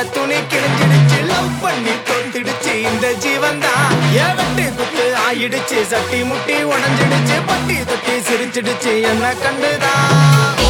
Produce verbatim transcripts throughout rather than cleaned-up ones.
துணி கிழிஞ்சிடுச்சு லவ் பண்ணி தொத்திடுச்சு இந்த ஜீவன்தான் ஏவட்டு குத்து ஆயிடுச்சு சட்டி முட்டி உடஞ்சிடுச்சு பட்டி தொட்டி சிரிச்சிடுச்சு என்ன கண்டுதான்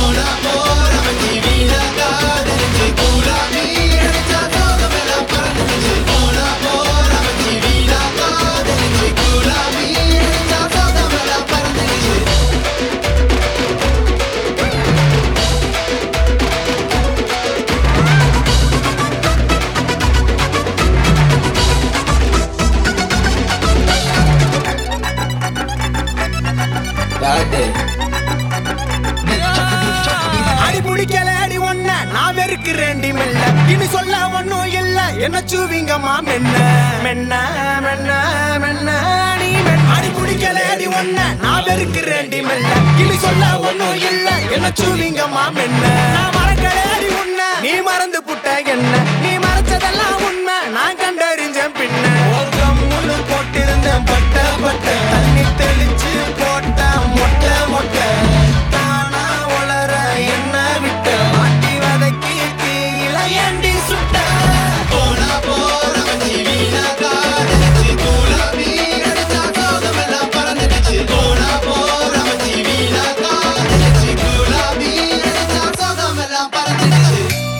அடி பிடிக்கல அடி ஒன்ன நான் வெறுக்கிறேன்டி மெல்ல இனி சொல்ல ஒன்னும் இல்ல என்ன சூவிங்கம்மா மென்ன மென்ன மென்ன மென்ன நீ அடி பிடிக்கல அடி ஒன்ன நான் வெறுக்கிறேன்டி மெல்ல இனி சொல்ல ஒன்னும் இல்ல என்ன சூவிங்கம்மா மென்ன நான் மறக்கல அடி உன்ன நீ மறந்து புட்ட என்ன நீ மறைச்சதெல்லாம் உண்மை நான் கண்டறிஞ்சேன் பின்ன முழு போட்டிருந்தேன் பட்ட பட்ட தண்ணி தெளிச்சு போட்ட மொட்டை மொட்டை தானா வளர என்ன விட்ட மாட்டி வதக்கி தீயில ஏண்டி சுட்ட போனா போற ஜீவினா காதலிச்சு கூலாபி அடிச்சா சோகமெல்லாம் பறந்துடுச்சு போனா போற ஜீவினா காதலிச்சு கூலாபி அடிச்சா சோகமெல்லாம் பறந்துடுச்சு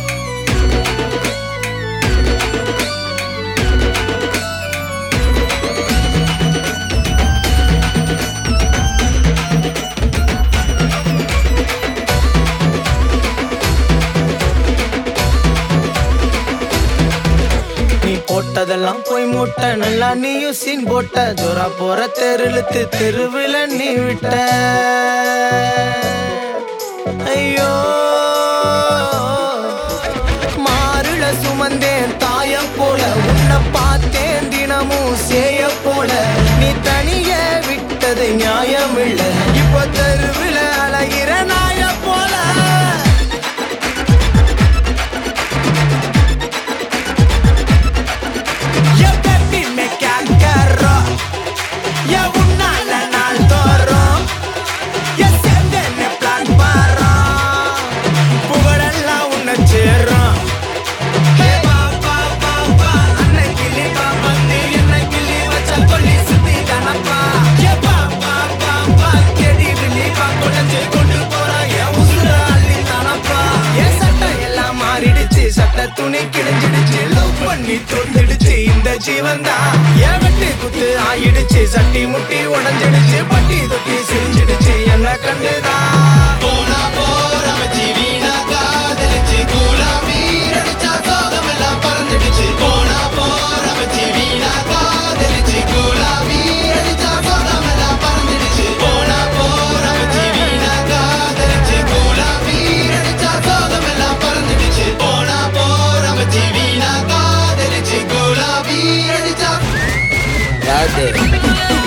போட்டதெல்லாம் போய் மூட்ட நல்லா நீயும் சீன் போட்ட ஜோரா போற தெருளுத்து தெருவில் நீ விட்ட ஐயோ மாறுல சுமந்தேன் தாய போல உன்னை பார்த்தேன் தினமும் சேய போல நீ தனிய விட்டது நியாயம் இல்ல இப்ப தெருவில் அழகிற நாய போல துணி கிழிஞ்சிடுச்சு லவ் பண்ணி தொத்திடுச்சு இந்த ஜீவன்தான் ஏவட்டு குத்து ஆயிடுச்சு சட்டி முட்டி உடஞ்சிடுச்சு பட்டி தொட்டி சிரிஞ்சிடுச்சு என்ன கண்டுதான் போனா போற ஜீவினா காதலிச்சு கூலாபி அடிச்சா சோகமெல்லாம் பறந்துடுச்சு போனா போற ஜீவினா காதலிச்சு கூலாபி அடிச்சா சோகமெல்லாம் பறந்துடுச்சு போனா போற ஜீவினா காதலிச்சு கூலாபி அடிச்சா சோகமெல்லாம் பறந்துடுச்சு போனா Divina, God, and it's a good love, and it's a